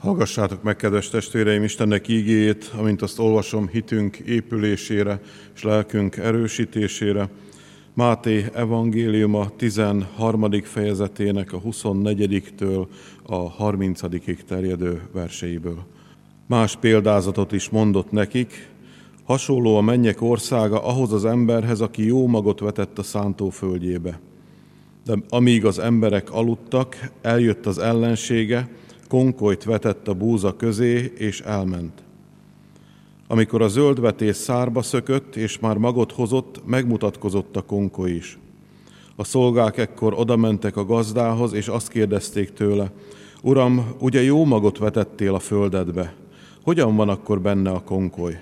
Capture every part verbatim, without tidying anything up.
Hallgassátok meg, kedves testvéreim, Istennek ígéjét, amint azt olvasom hitünk épülésére és lelkünk erősítésére. Máté evangéliuma tizenharmadik fejezetének a huszonnegyediktől a harmincadikig terjedő verseiből. Más példázatot is mondott nekik, hasonló a mennyek országa ahhoz az emberhez, aki jó magot vetett a szántóföldjébe. De amíg az emberek aludtak, eljött az ellensége, konkolyt vetett a búza közé, és elment. Amikor a zöldvetés szárba szökött, és már magot hozott, megmutatkozott a konkoly is. A szolgák ekkor odamentek a gazdához, és azt kérdezték tőle: Uram, ugye jó magot vetettél a földedbe? Hogyan van akkor benne a konkoly?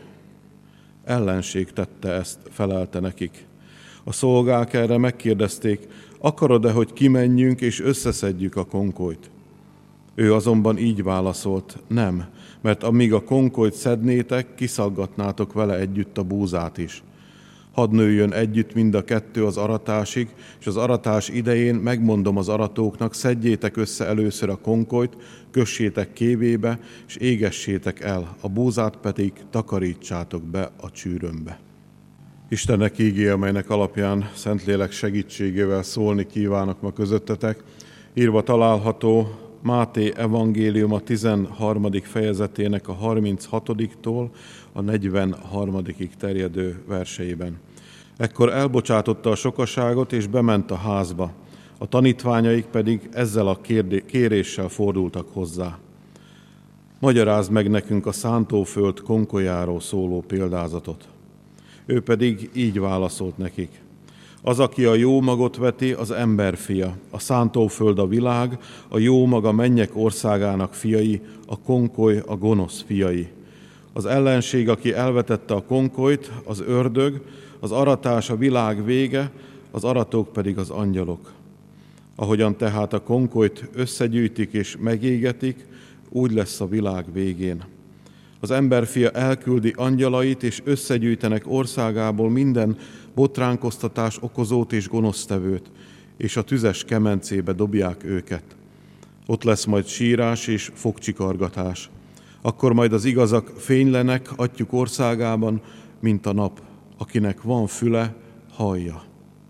Ellenség tette ezt, felelte nekik. A szolgák erre megkérdezték: Akarod-e, hogy kimenjünk és összeszedjük a konkolyt? Ő azonban így válaszolt: Nem, mert amíg a konkolyt szednétek, kiszaggatnátok vele együtt a búzát is. Hadd nőjön együtt mind a kettő az aratásig, és az aratás idején megmondom az aratóknak: szedjétek össze először a konkolyt, kössétek kévébe, és égessétek el, a búzát pedig takarítsátok be a csűrömbe. Istennek ígéje, melynek alapján Szentlélek segítségével szólni kívánok ma közöttetek, írva található Máté evangéliuma tizenharmadik fejezetének a harminchatodiktól a negyvenharmadikig terjedő verseiben. Ekkor elbocsátotta a sokaságot, és bement a házba. A tanítványaik pedig ezzel a kérdé- kéréssel fordultak hozzá: Magyarázd meg nekünk a szántóföld konkolyáról szóló példázatot. Ő pedig így válaszolt nekik: Az, aki a jó magot veti, az emberfia, a szántóföld a világ, a jó mag a mennyek országának fiai, a konkoly a gonosz fiai. Az ellenség, aki elvetette a konkolyt, az ördög, az aratás a világ vége, az aratók pedig az angyalok. Ahogyan tehát a konkolyt összegyűjtik és megégetik, úgy lesz a világ végén. Az emberfia elküldi angyalait, és összegyűjtenek országából minden botránkoztatás okozót és gonosztevőt, és a tüzes kemencébe dobják őket. Ott lesz majd sírás és fogcsikargatás. Akkor majd az igazak fénylenek Atyjuk országában, mint a nap. Akinek van füle, hallja.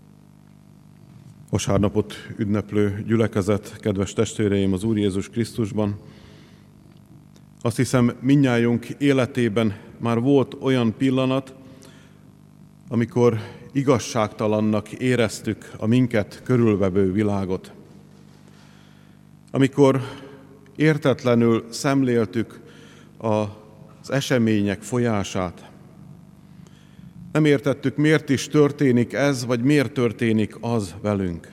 Vasárnapot ünneplő gyülekezet, kedves testvéreim az Úr Jézus Krisztusban, azt hiszem, mindnyájunk életében már volt olyan pillanat, amikor igazságtalannak éreztük a minket körülvevő világot. Amikor értetlenül szemléltük az események folyását. Nem értettük, miért is történik ez, vagy miért történik az velünk.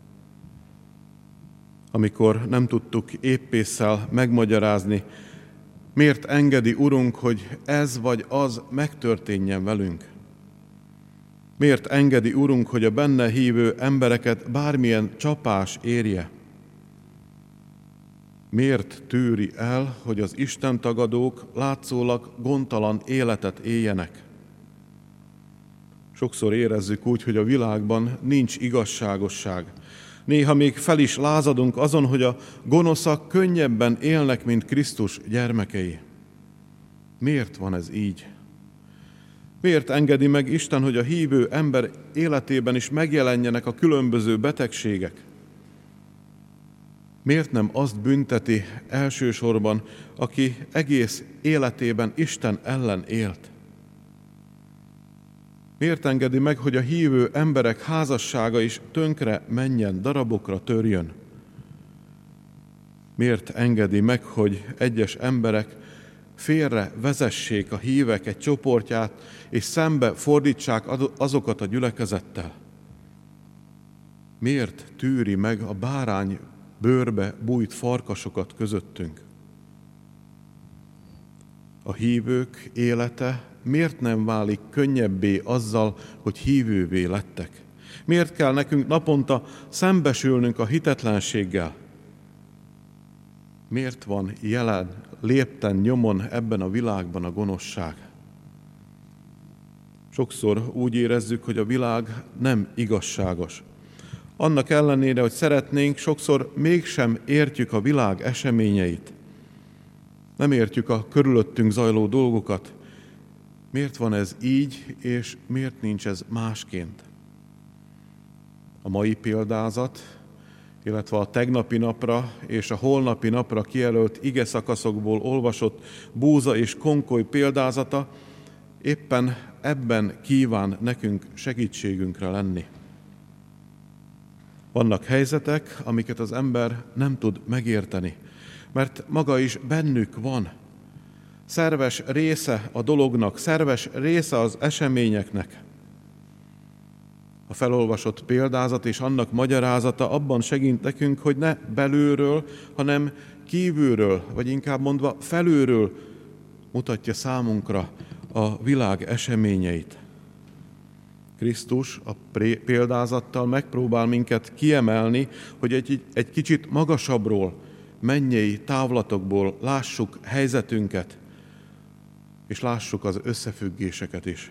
Amikor nem tudtuk épésszel megmagyarázni, miért engedi, Urunk, hogy ez vagy az megtörténjen velünk? Miért engedi, Urunk, hogy a benne hívő embereket bármilyen csapás érje? Miért tűri el, hogy az istentagadók látszólag gondtalan életet éljenek? Sokszor érezzük úgy, hogy a világban nincs igazságosság. Néha még fel is lázadunk azon, hogy a gonoszak könnyebben élnek, mint Krisztus gyermekei. Miért van ez így? Miért engedi meg Isten, hogy a hívő ember életében is megjelenjenek a különböző betegségek? Miért nem azt bünteti elsősorban, aki egész életében Isten ellen élt? Miért engedi meg, hogy a hívő emberek házassága is tönkre menjen, darabokra törjön? Miért engedi meg, hogy egyes emberek félre vezessék a hívek egy csoportját, és szembe fordítsák azokat a gyülekezettel? Miért tűri meg a bárány bőrbe bújt farkasokat közöttünk? A hívők élete miért nem válik könnyebbé azzal, hogy hívővé lettek? Miért kell nekünk naponta szembesülnünk a hitetlenséggel? Miért van jelen, lépten, nyomon ebben a világban a gonoszság? Sokszor úgy érezzük, hogy a világ nem igazságos. Annak ellenére, hogy szeretnénk, sokszor mégsem értjük a világ eseményeit. Nem értjük a körülöttünk zajló dolgokat. Miért van ez így, és miért nincs ez másként? A mai példázat, illetve a tegnapi napra és a holnapi napra kijelölt ige szakaszokból olvasott Búza és Konkoly példázata éppen ebben kíván nekünk segítségünkre lenni. Vannak helyzetek, amiket az ember nem tud megérteni, mert maga is bennük van. Szerves része a dolognak, szerves része az eseményeknek. A felolvasott példázat és annak magyarázata abban segít nekünk, hogy ne belülről, hanem kívülről, vagy inkább mondva felülről mutatja számunkra a világ eseményeit. Krisztus a példázattal megpróbál minket kiemelni, hogy egy, egy kicsit magasabbról, mennyei távlatokból lássuk helyzetünket, és lássuk az összefüggéseket is.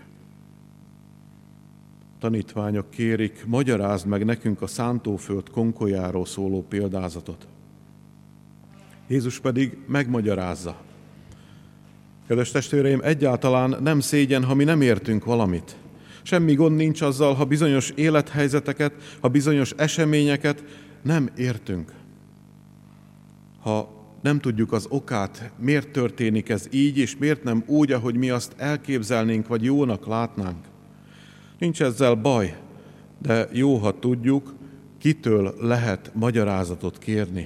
Tanítványok kérik, magyarázd meg nekünk a szántóföld konkolyáról szóló példázatot. Jézus pedig megmagyarázza. Kedves testvéreim, egyáltalán nem szégyen, ha mi nem értünk valamit. Semmi gond nincs azzal, ha bizonyos élethelyzeteket, ha bizonyos eseményeket nem értünk. Ha nem tudjuk az okát, miért történik ez így, és miért nem úgy, ahogy mi azt elképzelnénk, vagy jónak látnánk. Nincs ezzel baj, de jó, ha tudjuk, kitől lehet magyarázatot kérni.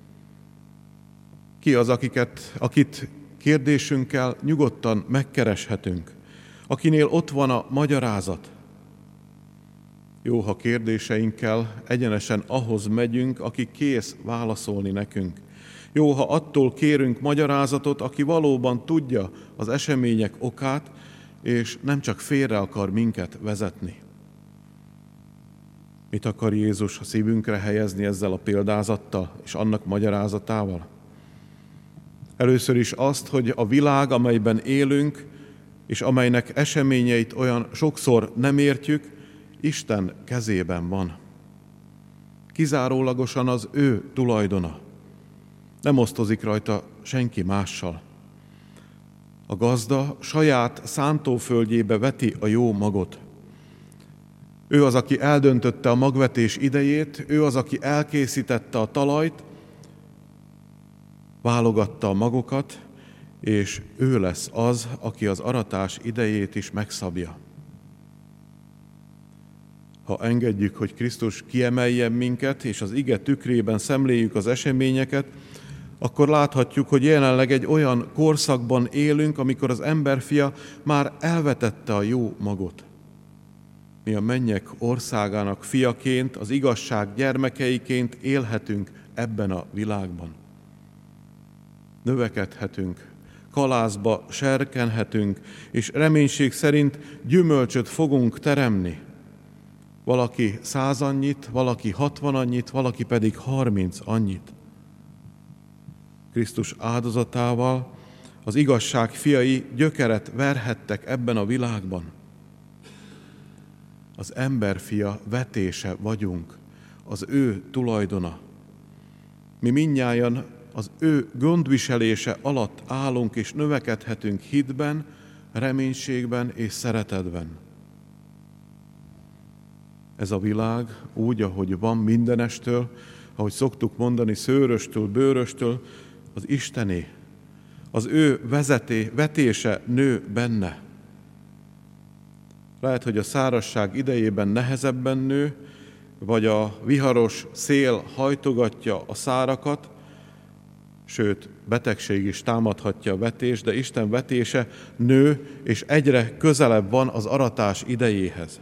Ki az, akiket, akit kérdésünkkel nyugodtan megkereshetünk, akinél ott van a magyarázat. Jó, ha kérdéseinkkel egyenesen ahhoz megyünk, aki kész válaszolni nekünk. Jó, ha attól kérünk magyarázatot, aki valóban tudja az események okát, és nem csak félre akar minket vezetni. Mit akar Jézus a szívünkre helyezni ezzel a példázattal és annak magyarázatával? Először is azt, hogy a világ, amelyben élünk, és amelynek eseményeit olyan sokszor nem értjük, Isten kezében van. Kizárólagosan az ő tulajdona. Nem osztozik rajta senki mással. A gazda saját szántóföldjébe veti a jó magot. Ő az, aki eldöntötte a magvetés idejét, ő az, aki elkészítette a talajt, válogatta a magokat, és ő lesz az, aki az aratás idejét is megszabja. Ha engedjük, hogy Krisztus kiemeljen minket, és az ige tükrében szemléljük az eseményeket, akkor láthatjuk, hogy jelenleg egy olyan korszakban élünk, amikor az emberfia már elvetette a jó magot. Mi a mennyek országának fiaként, az igazság gyermekeiként élhetünk ebben a világban. Növekedhetünk, kalászba serkenhetünk, és reménység szerint gyümölcsöt fogunk teremni. Valaki száz annyit, valaki hatvan annyit, valaki pedig harminc annyit. Krisztus áldozatával az igazság fiai gyökeret verhettek ebben a világban. Az emberfia vetése vagyunk, az ő tulajdona. Mi mindnyájan az ő gondviselése alatt állunk és növekedhetünk hitben, reménységben és szeretetben. Ez a világ úgy, ahogy van mindenestől, ahogy szoktuk mondani, szőröstől, bőröstől, az Istené, az ő vezeté, vetése nő benne. Lehet, hogy a szárazság idejében nehezebben nő, vagy a viharos szél hajtogatja a szárakat, sőt, betegség is támadhatja a vetést, de Isten vetése nő, és egyre közelebb van az aratás idejéhez.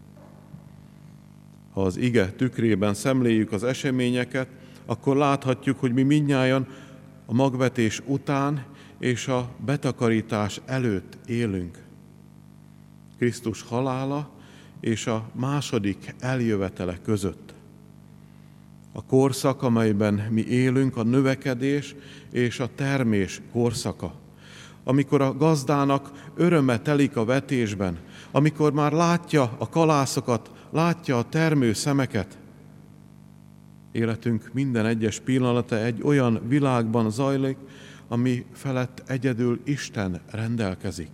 Ha az ige tükrében szemléljük az eseményeket, akkor láthatjuk, hogy mi mindnyájan a magvetés után és a betakarítás előtt élünk. Krisztus halála és a második eljövetele között. A korszak, amelyben mi élünk, a növekedés és a termés korszaka. Amikor a gazdának öröme telik a vetésben, amikor már látja a kalászokat, látja a termő szemeket. Életünk minden egyes pillanata egy olyan világban zajlik, ami felett egyedül Isten rendelkezik.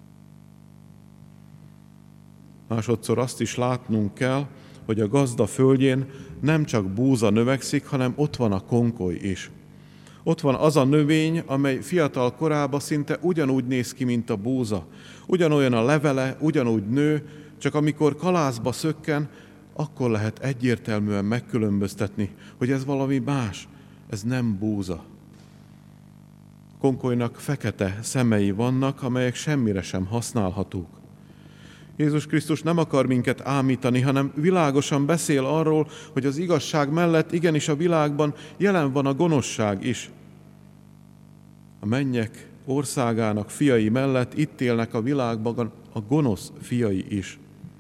Másodszor azt is látnunk kell, hogy a gazda földjén nem csak búza növekszik, hanem ott van a konkoly is. Ott van az a növény, amely fiatal korában szinte ugyanúgy néz ki, mint a búza. Ugyanolyan a levele, ugyanúgy nő, csak amikor kalászba szökken, akkor lehet egyértelműen megkülönböztetni, hogy ez valami más, ez nem búza. Konkolynak fekete szemei vannak, amelyek semmire sem használhatók. Jézus Krisztus nem akar minket ámítani, hanem világosan beszél arról, hogy az igazság mellett igenis a világban jelen van a gonoszság is. A mennyek országának fiai mellett itt élnek a világban a gonosz fiai is.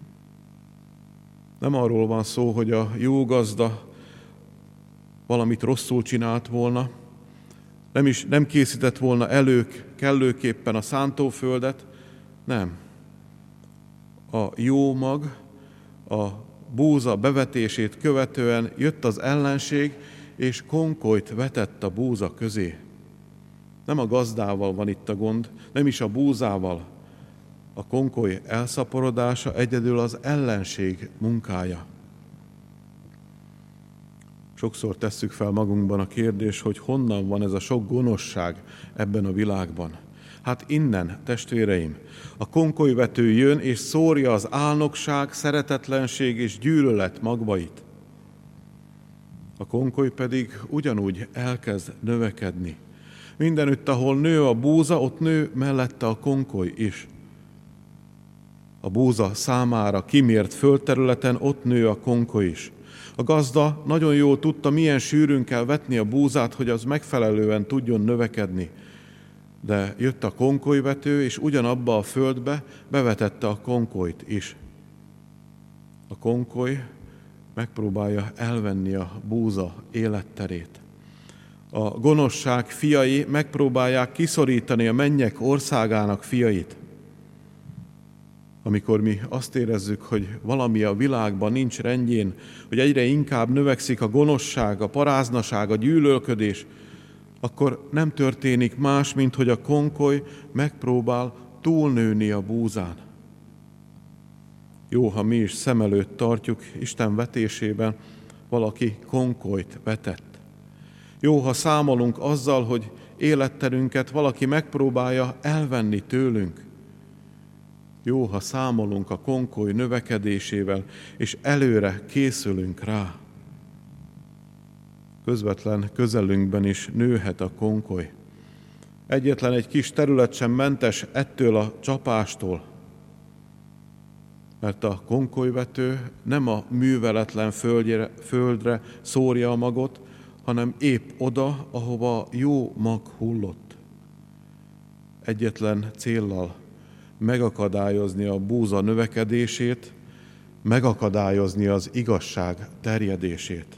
Nem arról van szó, hogy a jó gazda valamit rosszul csinált volna, nem is nem készített volna elő kellőképpen a szántóföldet, nem. A jó mag, a búza bevetését követően jött az ellenség, és konkolyt vetett a búza közé. Nem a gazdával van itt a gond, nem is a búzával. A konkoly elszaporodása egyedül az ellenség munkája. Sokszor tesszük fel magunkban a kérdést, hogy honnan van ez a sok gonoszság ebben a világban. Hát innen, testvéreim, a konkolyvető jön és szórja az álnokság, szeretetlenség és gyűlölet magvait. A konkoly pedig ugyanúgy elkezd növekedni. Mindenütt, ahol nő a búza, ott nő mellette a konkoly is. A búza számára kimért földterületen ott nő a konkoly is. A gazda nagyon jól tudta, milyen sűrűn kell vetni a búzát, hogy az megfelelően tudjon növekedni. De jött a konkolyvető, és ugyanabba a földbe bevetette a konkolyt is. A konkoly megpróbálja elvenni a búza életterét. A gonoszság fiai megpróbálják kiszorítani a mennyek országának fiait. Amikor mi azt érezzük, hogy valami a világban nincs rendjén, hogy egyre inkább növekszik a gonoszság, a paráznaság, a gyűlölködés, akkor nem történik más, mint hogy a konkoly megpróbál túlnőni a búzán. Jó, ha mi is szem előtt tartjuk Isten vetésében, valaki konkolyt vetett. Jó, ha számolunk azzal, hogy életterünket valaki megpróbálja elvenni tőlünk. Jó, ha számolunk a konkoly növekedésével, és előre készülünk rá. Közvetlen közelünkben is nőhet a konkoly. Egyetlen egy kis terület sem mentes ettől a csapástól, mert a konkolyvető nem a műveletlen földre, földre szórja a magot, hanem épp oda, ahova jó mag hullott. Egyetlen céllal megakadályozni a búza növekedését, megakadályozni az igazság terjedését.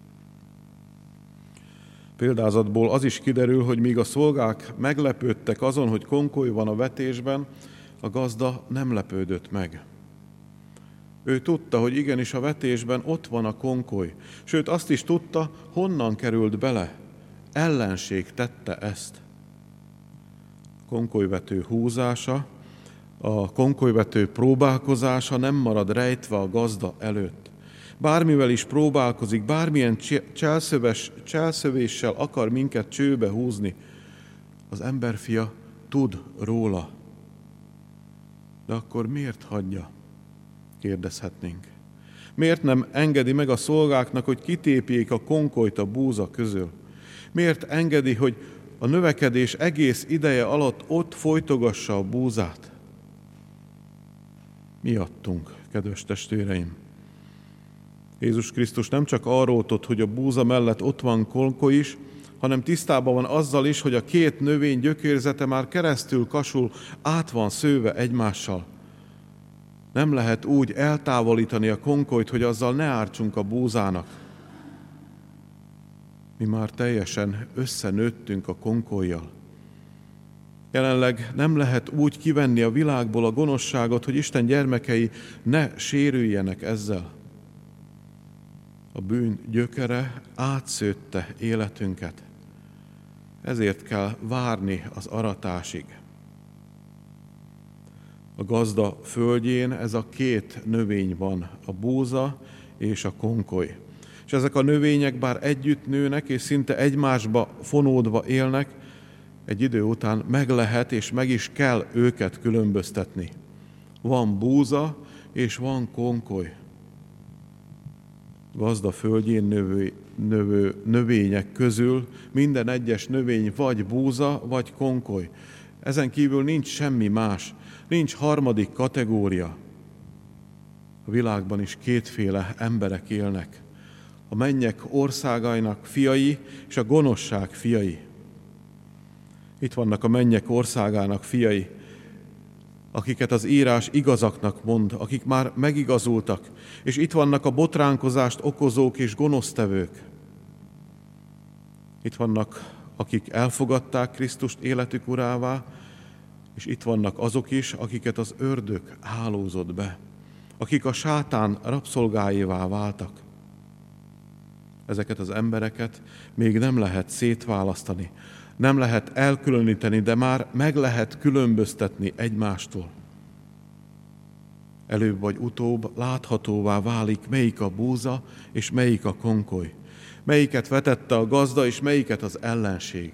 Példázatból az is kiderül, hogy míg a szolgák meglepődtek azon, hogy konkoly van a vetésben, a gazda nem lepődött meg. Ő tudta, hogy igenis a vetésben ott van a konkoly, sőt azt is tudta, honnan került bele. Ellenség tette ezt. A konkolyvető húzása, a konkolyvető próbálkozása nem marad rejtve a gazda előtt. Bármivel is próbálkozik, bármilyen cselszöves, cselszövéssel akar minket csőbe húzni, az emberfia tud róla. De akkor miért hagyja? Kérdezhetnénk. Miért nem engedi meg a szolgáknak, hogy kitépjék a konkolyt a búza közül? Miért engedi, hogy a növekedés egész ideje alatt ott folytogassa a búzát? Miattunk, kedves testvéreim! Jézus Krisztus nem csak arról tud, hogy a búza mellett ott van konkoly is, hanem tisztában van azzal is, hogy a két növény gyökérzete már keresztül kasul, át van szőve egymással. Nem lehet úgy eltávolítani a konkolyt, hogy azzal ne ártsunk a búzának. Mi már teljesen összenőttünk a konkollyal. Jelenleg nem lehet úgy kivenni a világból a gonoszságot, hogy Isten gyermekei ne sérüljenek ezzel. A bűn gyökere átszőtte életünket. Ezért kell várni az aratásig. A gazda földjén ez a két növény van, a búza és a konkoly. És ezek a növények bár együtt nőnek, és szinte egymásba fonódva élnek, egy idő után meg lehet és meg is kell őket különböztetni. Van búza és van konkoly. Gazda földjén növő, növő növények közül minden egyes növény vagy búza, vagy konkoly. Ezen kívül nincs semmi más, nincs harmadik kategória. A világban is kétféle emberek élnek. A mennyek országainak fiai és a gonoszság fiai. Itt vannak a mennyek országának fiai, akiket az írás igazaknak mond, akik már megigazultak, és itt vannak a botránkozást okozók és gonosztevők. Itt vannak, akik elfogadták Krisztust életük urává, és itt vannak azok is, akiket az ördög hálózott be, akik a sátán rabszolgáivá váltak. Ezeket az embereket még nem lehet szétválasztani, nem lehet elkülöníteni, de már meg lehet különböztetni egymástól. Előbb vagy utóbb láthatóvá válik, melyik a búza és melyik a konkoly, melyiket vetette a gazda és melyiket az ellenség.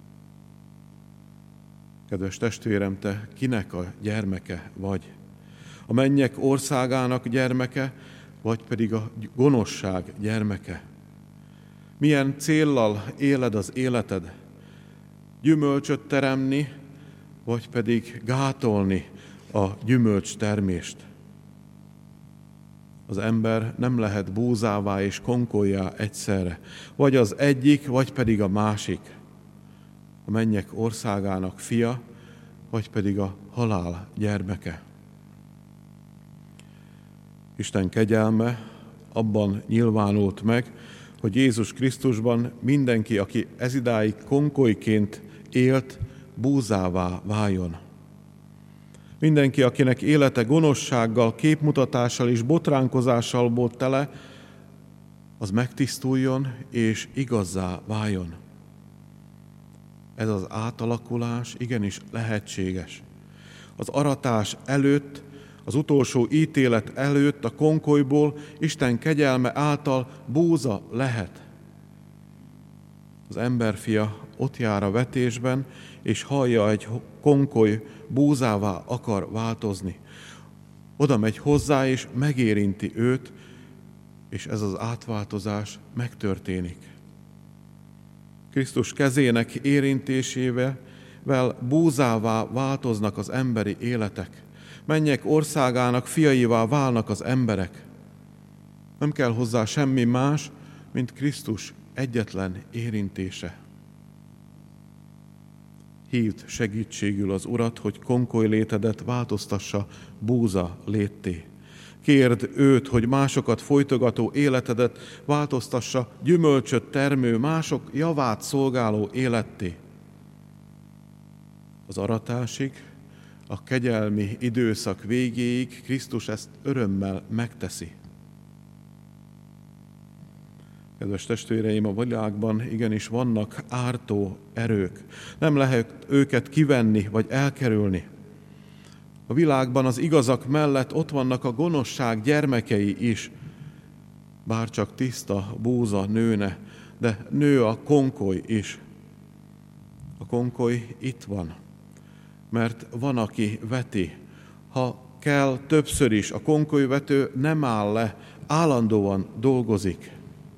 Kedves testvérem, te kinek a gyermeke vagy? A mennyek országának gyermeke, vagy pedig a gonoszság gyermeke? Milyen céllal éled az életed? Gyümölcsöt teremni, vagy pedig gátolni a gyümölcs termést? Az ember nem lehet búzává és konkollyá egyszerre, vagy az egyik, vagy pedig a másik. A mennyek országának fia, vagy pedig a halál gyermeke. Isten kegyelme abban nyilvánult meg, hogy Jézus Krisztusban mindenki, aki ezidáig konkolyként élt, búzává váljon. Mindenki, akinek élete gonoszsággal, képmutatással és botránkozással volt tele, az megtisztuljon és igazzá váljon. Ez az átalakulás igenis lehetséges. Az aratás előtt, az utolsó ítélet előtt a konkolyból Isten kegyelme által búza lehet. Az emberfia ott jár a vetésben, és hallja, egy konkoly búzává akar változni. Oda megy hozzá, és megérinti őt, és ez az átváltozás megtörténik. Krisztus kezének érintésével búzává változnak az emberi életek. Mennyek országának fiaivá válnak az emberek. Nem kell hozzá semmi más, mint Krisztus egyetlen érintése. Hívd segítségül az Urat, hogy konkoly létedet változtassa búza létté. Kérd őt, hogy másokat folytogató életedet változtassa gyümölcsöt termő, mások javát szolgáló életté. Az aratásig, a kegyelmi időszak végéig Krisztus ezt örömmel megteszi. Kedves testvéreim, a világban igenis vannak ártó erők. Nem lehet őket kivenni vagy elkerülni. A világban az igazak mellett ott vannak a gonoszság gyermekei is. Bár csak tiszta búza nőne, de nő a konkoly is. A konkoly itt van, mert van, aki veti. Ha kell, többször is, a konkolyvető nem áll le, állandóan dolgozik.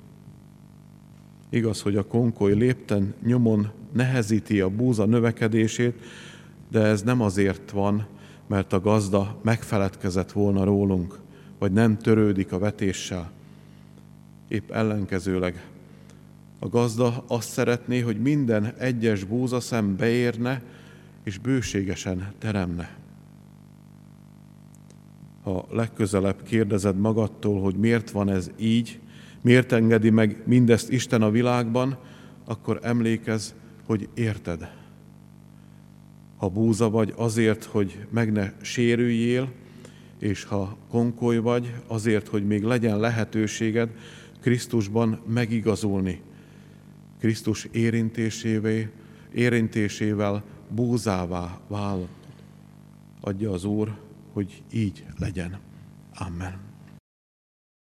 Igaz, hogy a konkoly lépten nyomon nehezíti a búza növekedését, de ez nem azért van, mert a gazda megfeledkezett volna rólunk, vagy nem törődik a vetéssel. Épp ellenkezőleg. A gazda azt szeretné, hogy minden egyes búzaszem beérne, és bőségesen teremne. Ha legközelebb kérdezed magadtól, hogy miért van ez így, miért engedi meg mindezt Isten a világban, akkor emlékezz, hogy érted. Ha búza vagy, azért, hogy meg ne sérüljél, és ha konkoly vagy, azért, hogy még legyen lehetőséged Krisztusban megigazulni. Krisztus érintésévé, érintésével búzává vált. Adja az Úr, hogy így legyen. Amen.